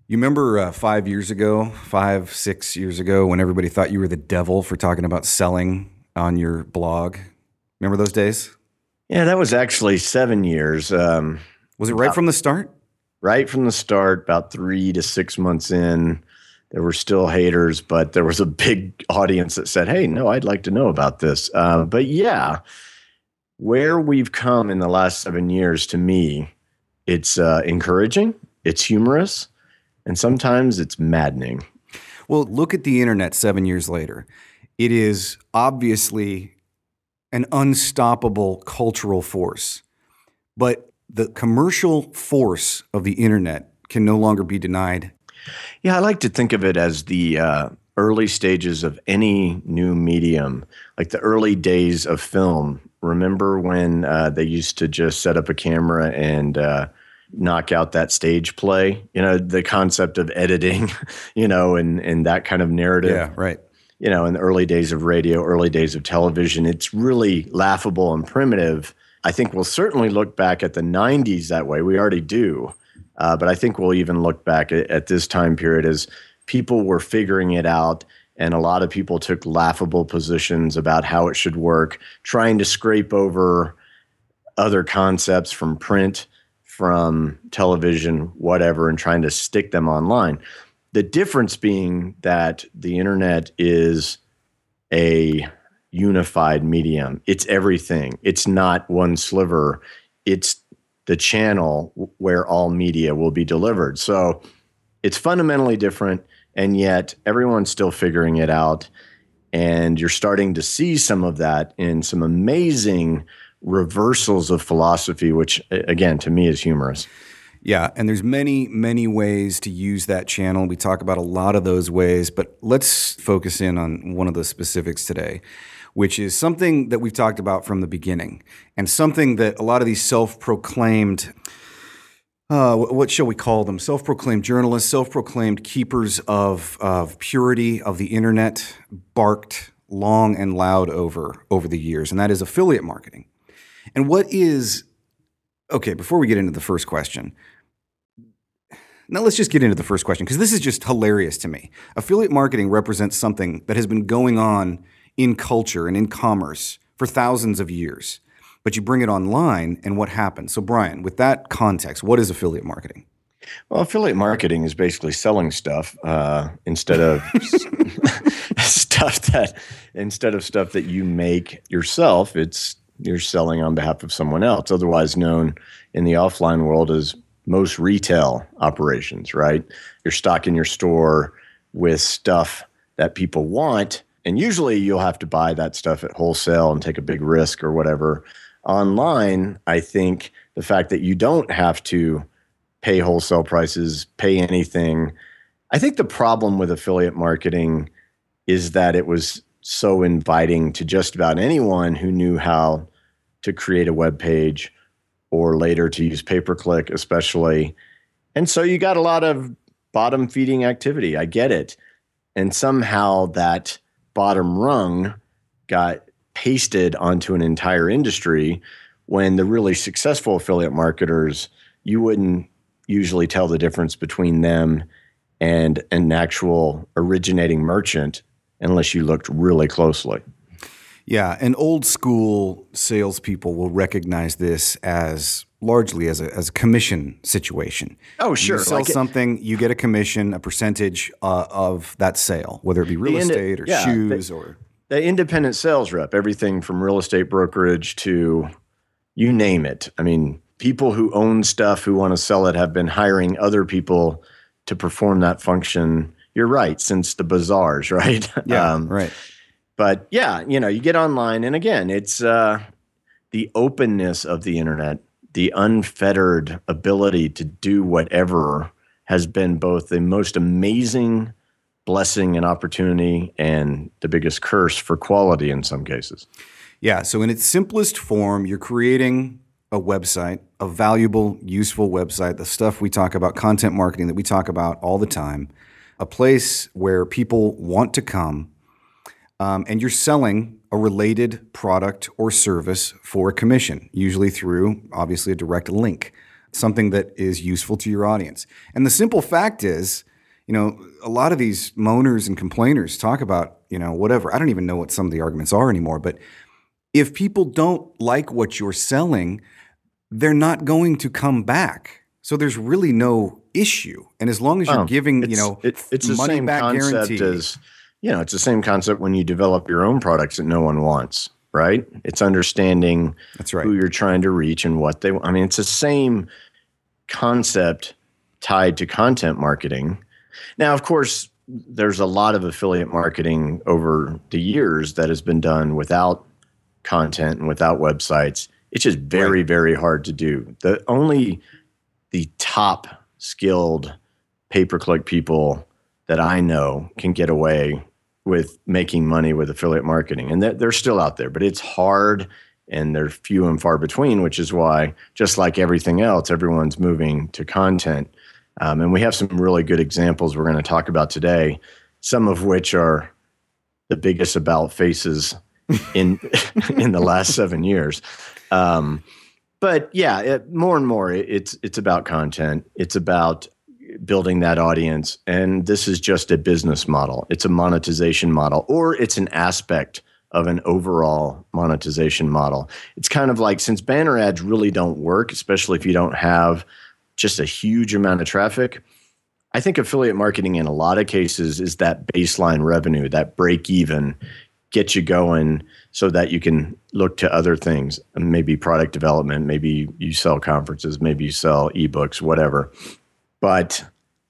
You remember 5 years ago, 6 years ago, when everybody thought you were the devil for talking about selling on your blog? Remember those days? Yeah, that was actually 7 years. Was it right from the start? Right from the start, about 3 to 6 months in, there were still haters, but there was a big audience that said, "Hey, no, I'd like to know about this." But yeah, where we've come in the last 7 years, to me, it's encouraging, it's humorous, and sometimes it's maddening. Well, look at the internet 7 years later. It is obviously an unstoppable cultural force, but the commercial force of the internet can no longer be denied. Yeah, I like to think of it as the early stages of any new medium, like the early days of film. Remember when they used to just set up a camera and knock out that stage play? The concept of editing, and that kind of narrative. Yeah, right. In the early days of radio, early days of television, it's really laughable and primitive. I think we'll certainly look back at the 90s that way. We already do. But I think we'll even look back at this time period as people were figuring it out, and a lot of people took laughable positions about how it should work, trying to scrape over other concepts from print, from television, whatever, and trying to stick them online. The difference being that the internet is a unified medium. It's everything. It's not one sliver. It's the channel where all media will be delivered. So it's fundamentally different, and yet everyone's still figuring it out. And you're starting to see some of that in some amazing reversals of philosophy, which, again, to me is humorous. Yeah, and there's many, many ways to use that channel. We talk about a lot of those ways, but let's focus in on one of the specifics today, which is something that we've talked about from the beginning, and something that a lot of these self-proclaimed, what shall we call them? Self-proclaimed journalists, self-proclaimed keepers of purity of the internet barked long and loud over the years, and that is affiliate marketing. And what is, okay, before we get into the first question, now let's just get into the first question, because this is just hilarious to me. Affiliate marketing represents something that has been going on in culture and in commerce for thousands of years. But you bring it online, and what happens? So Brian, with that context, what is affiliate marketing? Well, affiliate marketing is basically selling stuff instead of stuff that you make yourself. You're selling on behalf of someone else, otherwise known in the offline world as most retail operations, right? You're stocking your store with stuff that people want, and usually you'll have to buy that stuff at wholesale and take a big risk or whatever. Online, I think the fact that you don't have to pay wholesale prices, pay anything. I think the problem with affiliate marketing is that it was so inviting to just about anyone who knew how to create a web page, or later to use pay-per-click especially. And so you got a lot of bottom-feeding activity. I get it. And somehow that bottom rung got pasted onto an entire industry, when the really successful affiliate marketers, you wouldn't usually tell the difference between them and an actual originating merchant unless you looked really closely. Yeah, and old school salespeople will recognize this as largely as a commission situation. Oh, sure. You sell something, you get a commission, a percentage of that sale, whether it be real estate or shoes or the independent sales rep, everything from real estate brokerage to you name it. I mean, people who own stuff, who want to sell it, have been hiring other people to perform that function. You're right, since the bazaars, right? Yeah, right. But yeah, you get online, and again, it's the openness of the internet, the unfettered ability to do whatever has been both the most amazing blessing and opportunity and the biggest curse for quality in some cases. Yeah, so in its simplest form, you're creating a website, a valuable, useful website, the stuff we talk about, content marketing that we talk about all the time, a place where people want to come, and you're selling a related product or service for a commission, usually through, obviously, a direct link. something that is useful to your audience. And the simple fact is, a lot of these moaners and complainers talk about, whatever. I don't even know what some of the arguments are anymore, but if people don't like what you're selling, they're not going to come back. So there's really no issue. And as long as you're giving, it's the money same back concept guarantee. as, it's the same concept when you develop your own products that no one wants, right? It's understanding That's right. who you're trying to reach and what they want. I mean, it's the same concept tied to content marketing. Now, of course, there's a lot of affiliate marketing over the years that has been done without content and without websites. It's just very, very hard to do. The top skilled pay-per-click people that I know can get away with making money with affiliate marketing. And they're still out there, but it's hard and they're few and far between, which is why, just like everything else, everyone's moving to content. And we have some really good examples we're going to talk about today, some of which are the biggest about faces in the last 7 years. But yeah, more and more, it's about content. It's about building that audience. And this is just a business model. It's a monetization model, or it's an aspect of an overall monetization model. It's kind of like, since banner ads really don't work, especially if you don't have just a huge amount of traffic, I think affiliate marketing in a lot of cases is that baseline revenue, that break even, get you going so that you can look to other things, maybe product development, maybe you sell conferences, maybe you sell ebooks, whatever. But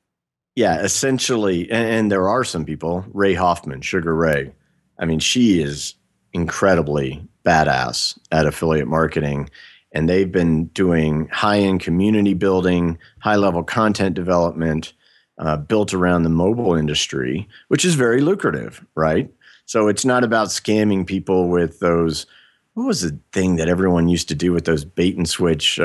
yeah, essentially, and there are some people, Ray Hoffman, Sugar Ray, I mean, she is incredibly badass at affiliate marketing. And they've been doing high-end community building, high-level content development, built around the mobile industry, which is very lucrative, right? So it's not about scamming people with those, what was the thing that everyone used to do with those bait and switch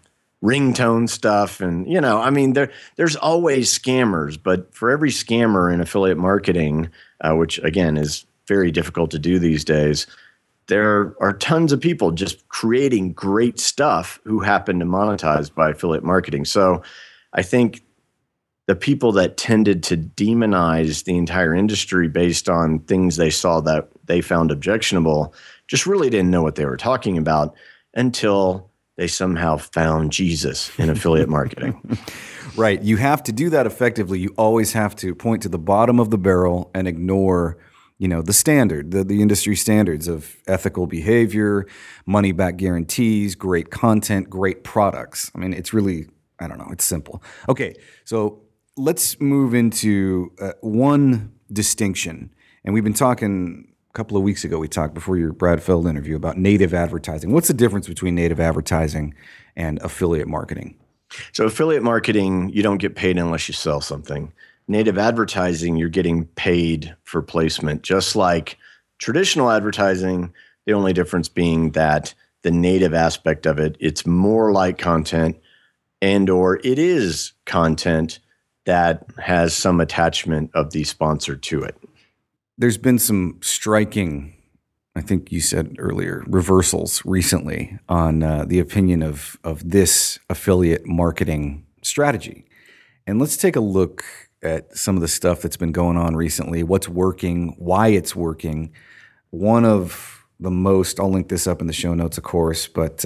ringtone stuff? And, I mean, there's always scammers, but for every scammer in affiliate marketing, which again is very difficult to do these days, there are tons of people just creating great stuff who happen to monetize by affiliate marketing. So I think the people that tended to demonize the entire industry based on things they saw that they found objectionable just really didn't know what they were talking about until they somehow found Jesus in affiliate marketing. Right. You have to do that effectively. You always have to point to the bottom of the barrel and ignore the standard, the industry standards of ethical behavior, money back guarantees, great content, great products. I mean, it's really, I don't know, it's simple. Okay, so let's move into one distinction. And we've been talking a couple of weeks ago, we talked before your Brad Feld interview about native advertising. What's the difference between native advertising and affiliate marketing? So affiliate marketing, you don't get paid unless you sell something. Native advertising, you're getting paid for placement, just like traditional advertising. The only difference being that the native aspect of it, it's more like content, and or it is content that has some attachment of the sponsor to it. There's been some striking, I think you said earlier, reversals recently on the opinion of this affiliate marketing strategy. And let's take a look at some of the stuff that's been going on recently, what's working, why it's working. One of the most, I'll link this up in the show notes, of course, but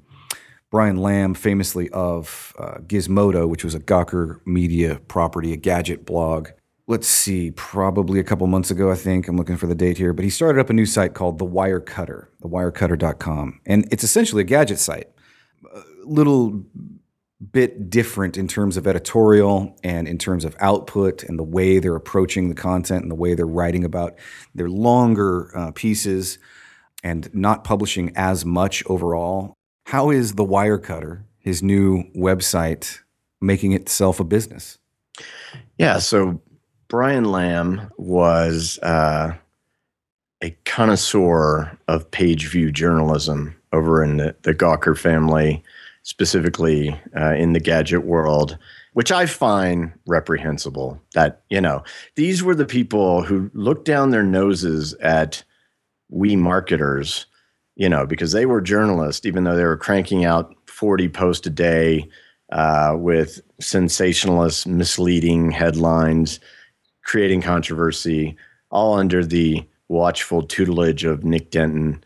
Brian Lamb, famously of Gizmodo, which was a Gawker Media property, a gadget blog. Let's see, probably a couple months ago, I think. I'm looking for the date here. But he started up a new site called The Wirecutter, thewirecutter.com. And it's essentially a gadget site. A little bit different in terms of editorial and in terms of output and the way they're approaching the content and the way they're writing about their longer pieces and not publishing as much overall. How is The Wirecutter, his new website, making itself a business? Yeah, so Brian Lamb was a connoisseur of page view journalism over in the Gawker family, specifically in the gadget world, which I find reprehensible. That, these were the people who looked down their noses at we marketers, because they were journalists, even though they were cranking out 40 posts a day, with sensationalist, misleading headlines, creating controversy, all under the watchful tutelage of Nick Denton.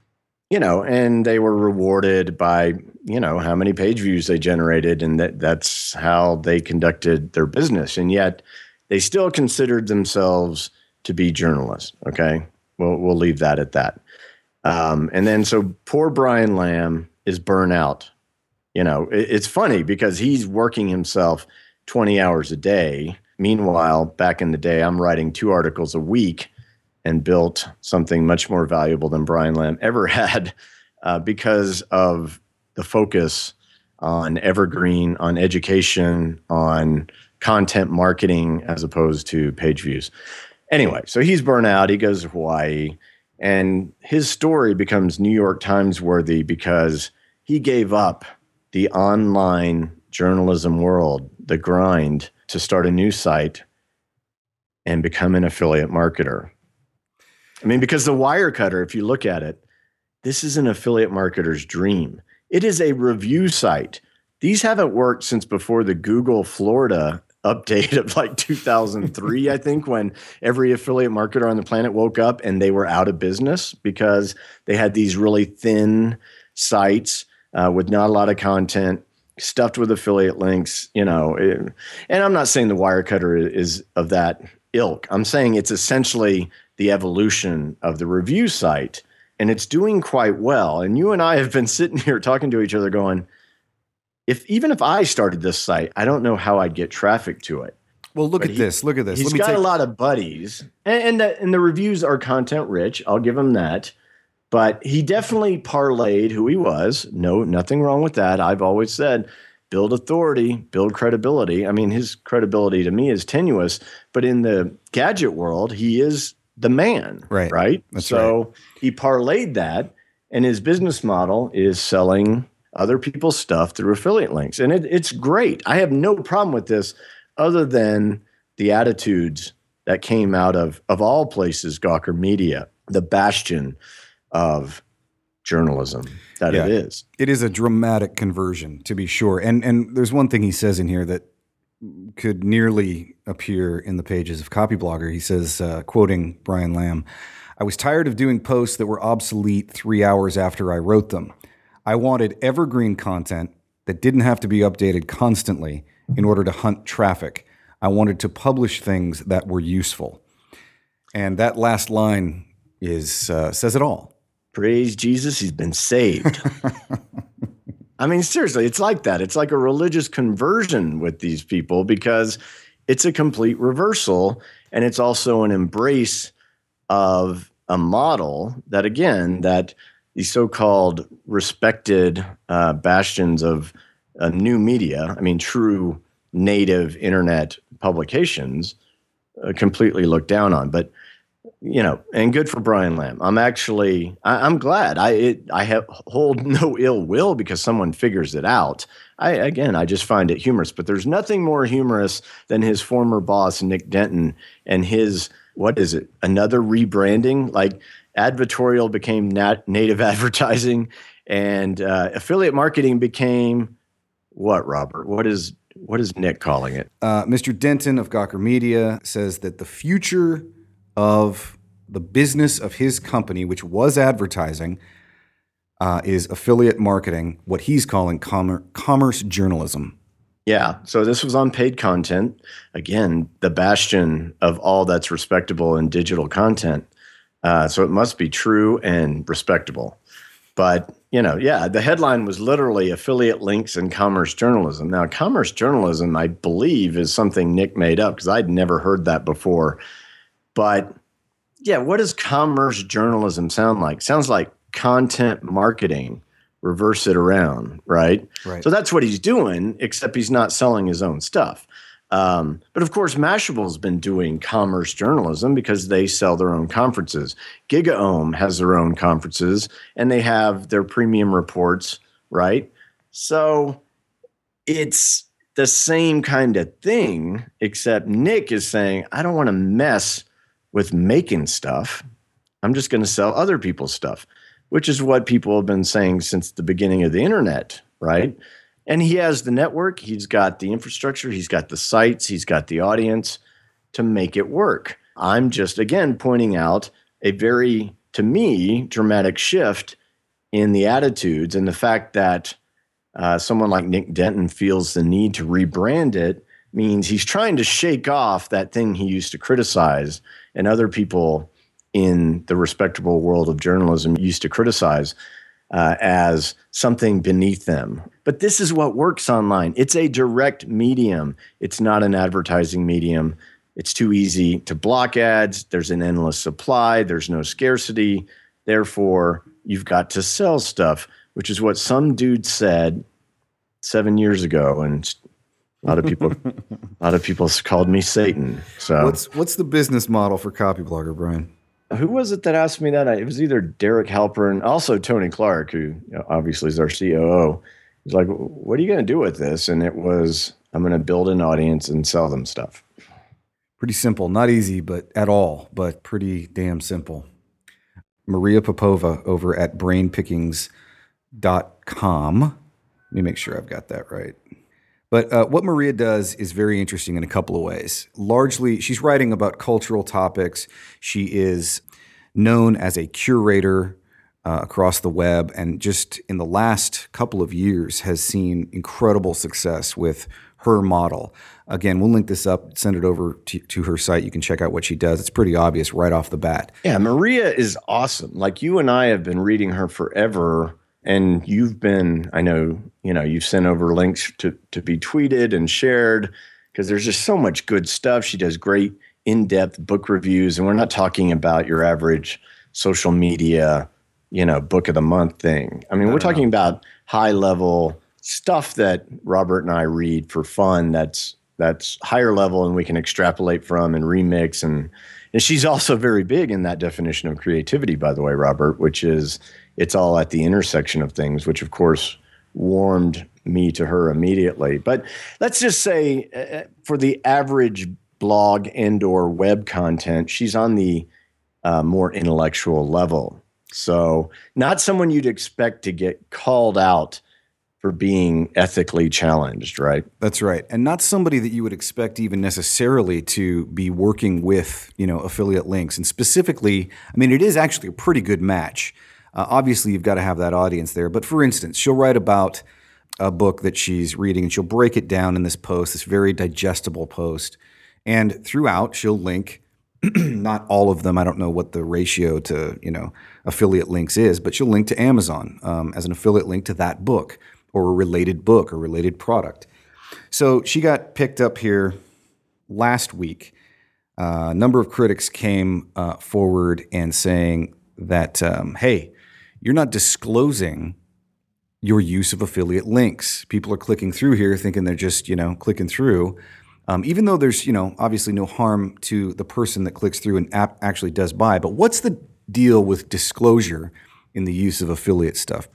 And they were rewarded by, how many page views they generated, and that's how they conducted their business. And yet they still considered themselves to be journalists. Okay. We'll leave that at that. And then so poor Brian Lamb is burnt out. It's funny because he's working himself 20 hours a day. Meanwhile, back in the day, I'm writing 2 articles a week and built something much more valuable than Brian Lamb ever had because of the focus on evergreen, on education, on content marketing, as opposed to page views. Anyway, so he's burnt out. He goes to Hawaii, and his story becomes New York Times worthy because he gave up the online journalism world, the grind, to start a new site and become an affiliate marketer. I mean, because the Wirecutter, if you look at it, this is an affiliate marketer's dream. It is a review site. These haven't worked since before the Google Florida update of like 2003, I think, when every affiliate marketer on the planet woke up and they were out of business because they had these really thin sites with not a lot of content, stuffed with affiliate links, and I'm not saying the Wirecutter is of that ilk. I'm saying it's essentially the evolution of the review site, and it's doing quite well. And you and I have been sitting here talking to each other going, even if I started this site, I don't know how I'd get traffic to it. Well, look at this. He's got a lot of buddies, and the reviews are content rich. I'll give him that. But he definitely parlayed who he was. No, nothing wrong with that. I've always said, build authority, build credibility. I mean, his credibility to me is tenuous, but in the gadget world, he is the man, right? That's so right. He parlayed that, and his business model is selling other people's stuff through affiliate links. And it's great. I have no problem with this other than the attitudes that came out of all places, Gawker Media, the bastion of journalism that it is. It is a dramatic conversion, to be sure. And there's one thing he says in here that could nearly appear in the pages of Copyblogger. He says, quoting Brian Lamb, "I was tired of doing posts that were obsolete 3 hours after I wrote them. I wanted evergreen content that didn't have to be updated constantly in order to hunt traffic. I wanted to publish things that were useful." And that last line says it all. Praise Jesus, he's been saved. I mean, seriously, it's like that. It's like a religious conversion with these people because it's a complete reversal, and it's also an embrace of a model that, again, that these so-called respected bastions of new media, I mean, true native internet publications, completely looked down on. But and good for Brian Lamb. I'm glad. I hold no ill will because someone figures it out. I just find it humorous. But there's nothing more humorous than his former boss, Nick Denton, and his, what is it, another rebranding? Like advertorial became native advertising, and affiliate marketing became what, Robert? What is Nick calling it? Mr. Denton of Gawker Media says that the future of the business of his company, which was advertising, is affiliate marketing, what he's calling commerce journalism. Yeah, so this was on paid content. Again, the bastion of all that's respectable in digital content. So it must be true and respectable. But, the headline was literally affiliate links and commerce journalism. Now, commerce journalism, I believe, is something Nick made up because I'd never heard that before. But yeah, what does commerce journalism sound like? Sounds like content marketing. Reverse it around, right? So that's what he's doing, except he's not selling his own stuff. But of course, Mashable's been doing commerce journalism because they sell their own conferences. GigaOM has their own conferences, and they have their premium reports, right? So it's the same kind of thing, except Nick is saying, I don't want to mess with making stuff. I'm just going to sell other people's stuff, which is what people have been saying since the beginning of the internet, right? And he has the network, he's got the infrastructure, he's got the sites, he's got the audience to make it work. I'm just, again, pointing out a very, to me, dramatic shift in the attitudes, and the fact that someone like Nick Denton feels the need to rebrand it means he's trying to shake off that thing he used to criticize, and other people in the respectable world of journalism used to criticize as something beneath them. But this is what works online. It's a direct medium. It's not an advertising medium. It's too easy to block ads. There's an endless supply. There's no scarcity. Therefore, you've got to sell stuff, which is what some dude said 7 years ago. And a lot of people called me Satan. So what's the business model for Copyblogger, Brian? Who was it that asked me that? It was either Derek Halpern, also Tony Clark, who obviously is our COO. He's like, what are you going to do with this? And it was, I'm going to build an audience and sell them stuff. Pretty simple. Not easy, but at all, but pretty damn simple. Maria Popova over at brainpickings.com. Let me make sure I've got that right. But what Maria does is very interesting in a couple of ways. Largely, she's writing about cultural topics. She is known as a curator across the web, and just in the last couple of years has seen incredible success with her model. Again, we'll link this up, send it over to her site. You can check out what she does. It's pretty obvious right off the bat. Yeah, Maria is awesome. Like, you and I have been reading her forever. And you've been, I know, you've sent over links to be tweeted and shared, because there's just so much good stuff. She does great in-depth book reviews. And we're not talking about your average social media, book of the month thing. I mean, we're talking about high-level stuff that Robert and I read for fun that's higher level and we can extrapolate from and remix. And she's also very big in that definition of creativity, by the way, Robert, which is, it's all at the intersection of things, which of course warmed me to her immediately. But let's just say for the average blog and or web content, she's on the more intellectual level. So not someone you'd expect to get called out for being ethically challenged, right? That's right. And not somebody that you would expect even necessarily to be working with, affiliate links. And specifically, I mean, it is actually a pretty good match. Obviously, you've got to have that audience there. But for instance, she'll write about a book that she's reading, and she'll break it down in this post, this very digestible post. And throughout, she'll link, not all of them. I don't know what the ratio to, affiliate links is, but she'll link to Amazon as an affiliate link to that book or a related book or related product. So she got picked up here last week. A number of critics came forward and saying that, hey, you're not disclosing your use of affiliate links. People are clicking through here thinking they're just, clicking through. Even though there's, obviously no harm to the person that clicks through and actually does buy. But what's the deal with disclosure in the use of affiliate stuff?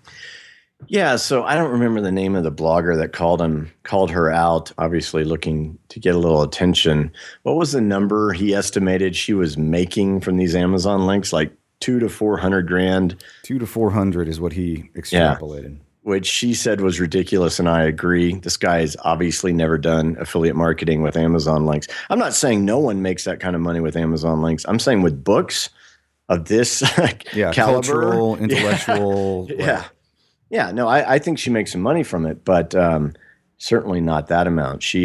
Yeah, so I don't remember the name of the blogger that called her out, obviously looking to get a little attention. What was the number he estimated she was making from these Amazon links? Like 200 to 400 grand. 200 to 400 is what he extrapolated. Yeah, which she said was ridiculous, and I agree. This guy has obviously never done affiliate marketing with Amazon links. I'm not saying no one makes that kind of money with Amazon links. I'm saying with books of this caliber. Cultural, intellectual. Yeah. No, I think she makes some money from it, but certainly not that amount. She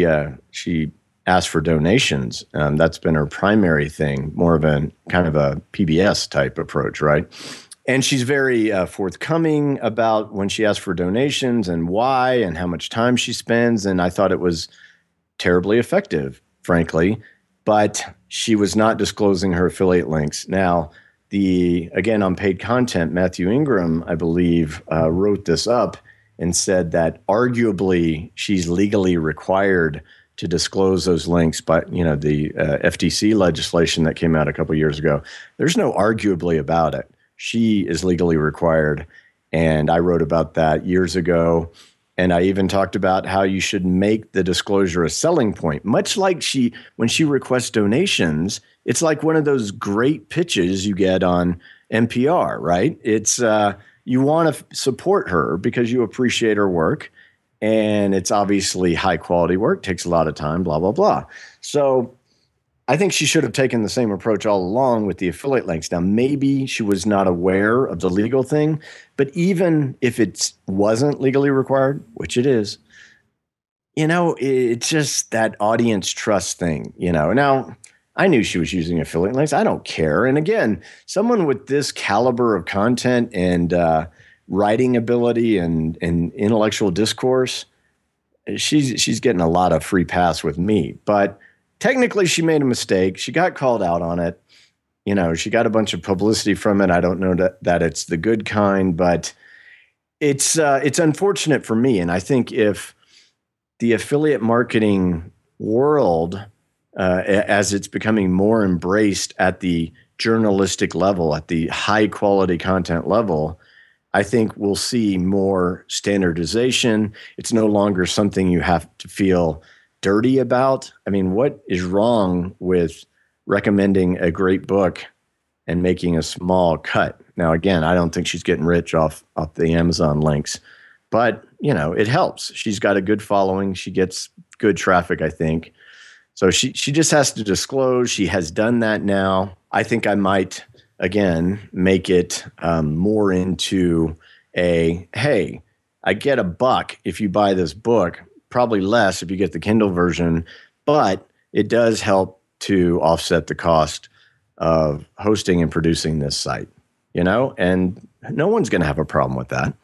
asked for donations. That's been her primary thing, more of a kind of a PBS type approach, right? And she's very forthcoming about when she asks for donations and why and how much time she spends. And I thought it was terribly effective, frankly, but she was not disclosing her affiliate links. Now, again, on paid content, Matthew Ingram, I believe, wrote this up and said that arguably she's legally required to disclose those links, but the FTC legislation that came out a couple of years ago, there's no arguably about it. She is legally required, and I wrote about that years ago, and I even talked about how you should make the disclosure a selling point, much like when she requests donations. It's like one of those great pitches you get on NPR, right? It's you want to support her because you appreciate her work, and it's obviously high quality work, takes a lot of time, blah, blah, blah. So I think she should have taken the same approach all along with the affiliate links. Now, maybe she was not aware of the legal thing, but even if it wasn't legally required, which it is, it's just that audience trust thing, Now, I knew she was using affiliate links. I don't care. And again, someone with this caliber of content and writing ability and intellectual discourse, she's getting a lot of free pass with me. But technically, she made a mistake. She got called out on it. She got a bunch of publicity from it. I don't know that it's the good kind, but it's unfortunate for me. And I think if the affiliate marketing world, as it's becoming more embraced at the journalistic level, at the high quality content level, I think we'll see more standardization. It's no longer something you have to feel dirty about. I mean, what is wrong with recommending a great book and making a small cut? Now, again, I don't think she's getting rich off the Amazon links, but it helps. She's got a good following. She gets good traffic, I think. So she just has to disclose. She has done that now. I think I might, again, make it more into hey, I get $1 if you buy this book, probably less if you get the Kindle version, but it does help to offset the cost of hosting and producing this site, and no one's going to have a problem with that.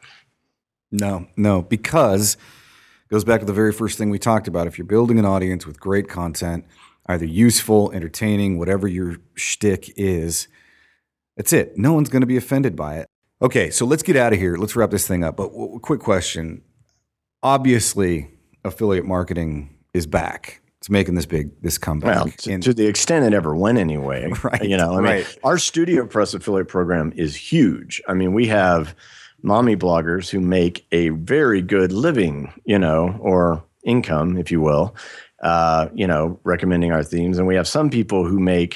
No, because it goes back to the very first thing we talked about. If you're building an audience with great content, either useful, entertaining, whatever your shtick is, that's it. No one's going to be offended by it. Okay, so let's get out of here. Let's wrap this thing up. But quick question. Obviously, affiliate marketing is back. It's making this comeback. Well, to the extent it ever went anyway. Right. Our Studio Press affiliate program is huge. I mean, we have mommy bloggers who make a very good living, or income, if you will, recommending our themes. And we have some people who make,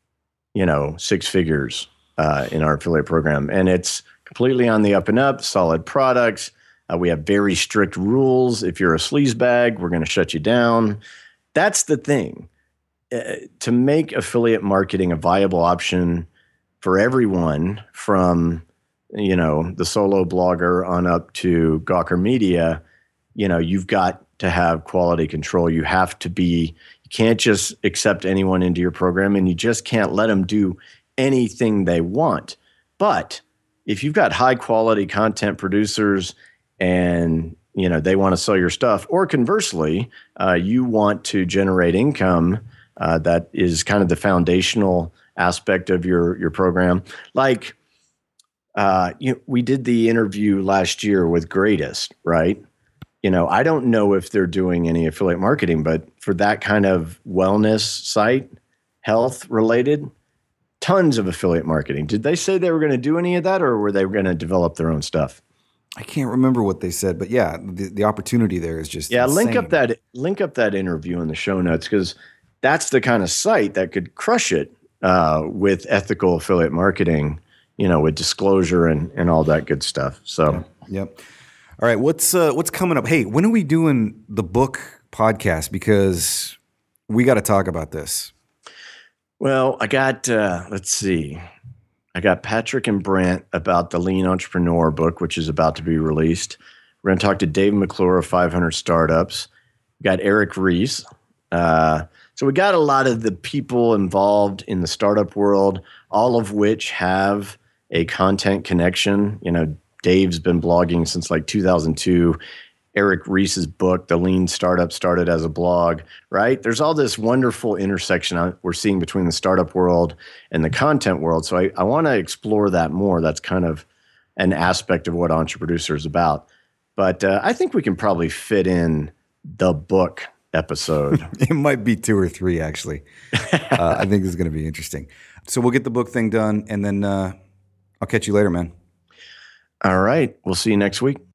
6 figures in our affiliate program. And it's completely on the up and up, solid products. We have very strict rules. If you're a sleazebag, we're going to shut you down. That's the thing. To make affiliate marketing a viable option for everyone from the solo blogger on up to Gawker Media, you've got to have quality control. You can't just accept anyone into your program, and you just can't let them do anything they want. But if you've got high quality content producers and they want to sell your stuff, or conversely, you want to generate income that is kind of the foundational aspect of your program. Like, we did the interview last year with Greatest, right? I don't know if they're doing any affiliate marketing, but for that kind of wellness site, health related, tons of affiliate marketing. Did they say they were going to do any of that, or were they going to develop their own stuff? I can't remember what they said, but yeah, the opportunity there is just insane. Link up that interview in the show notes, because that's the kind of site that could crush it with ethical affiliate marketing, with disclosure and all that good stuff. So, yep. All right, what's coming up? Hey, when are we doing the book podcast? Because we got to talk about this. Well, I got let's see. I got Patrick and Brent about the Lean Entrepreneur book, which is about to be released. We're going to talk to Dave McClure of 500 Startups. We got Eric Ries. So we got a lot of the people involved in the startup world, all of which have a content connection. Dave's been blogging since like 2002. Eric Ries's book, The Lean Startup, started as a blog, right? There's all this wonderful intersection we're seeing between the startup world and the content world. So I want to explore that more. That's kind of an aspect of what Entreproducer is about. But I think we can probably fit in the book episode. It might be 2 or 3, actually. I think this is going to be interesting. So we'll get the book thing done, and then I'll catch you later, man. All right. We'll see you next week.